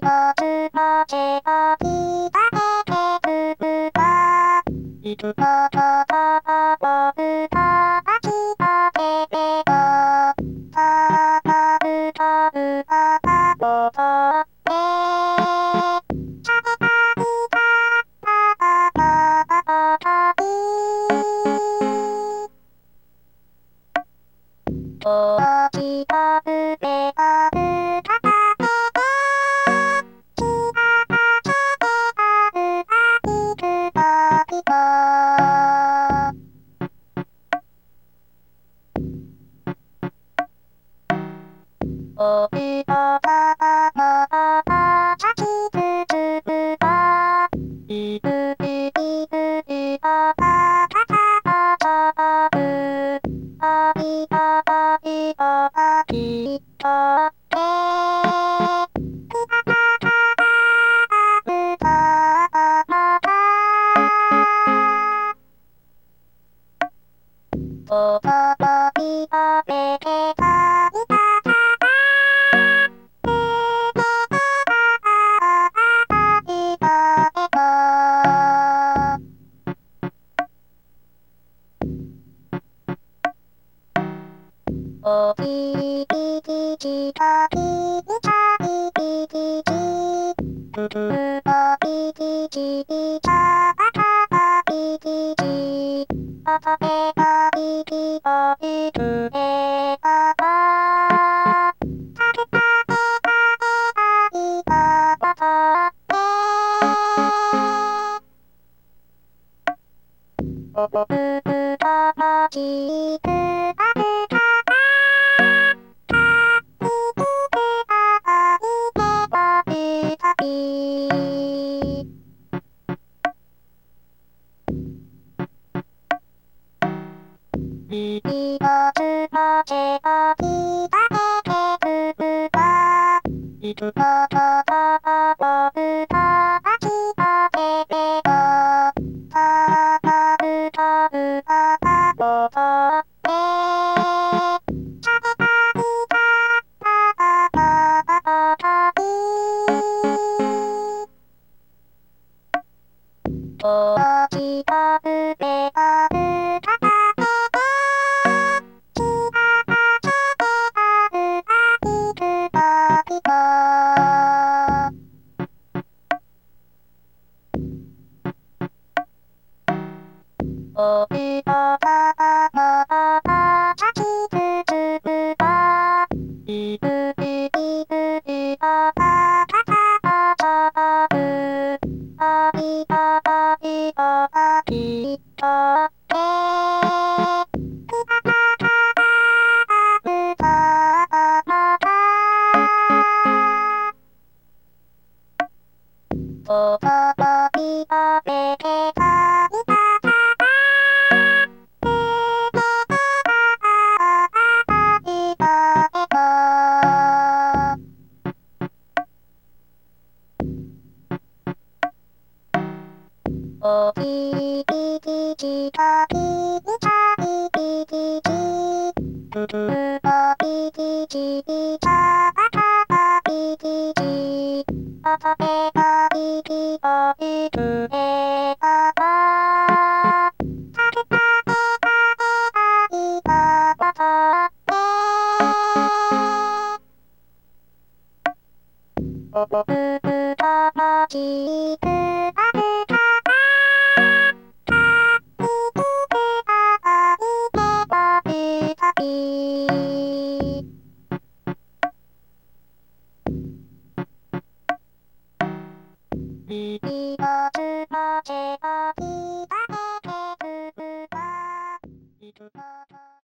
まつませばきたけくばいつかたたばぶたきたければたばぶたぶたたぼたおあきたぶべたぶたたおびたたたたたたきつつぶたいぶいぶいたたたたたたぶあいたたいたたきたけくたたたたぶたたたたおたたびたべけたびたおききききかききかききききぷぷかききききかかかかきききあたぺかききかきくえかかたけたけかきかかたおぽぷぷかかきくかくかびびばつませばきたけくばいつかたたたばぶたたきたければたたぶたぶたたぼたたべたびたたたたたたびおあきたぶべたぶたたおびたたたたたたたきつつぶたいぶいぶいたたたたたたぶあいたたいたたきたけくたたたたぶたたたたおたたびたべけたびたおききききかききかききききぷぷかききききかかかかきききあたぺかききかきくえかかたけたけかきかかたおぽぷぷかかきくかくかびびばつませばきたけくばいつか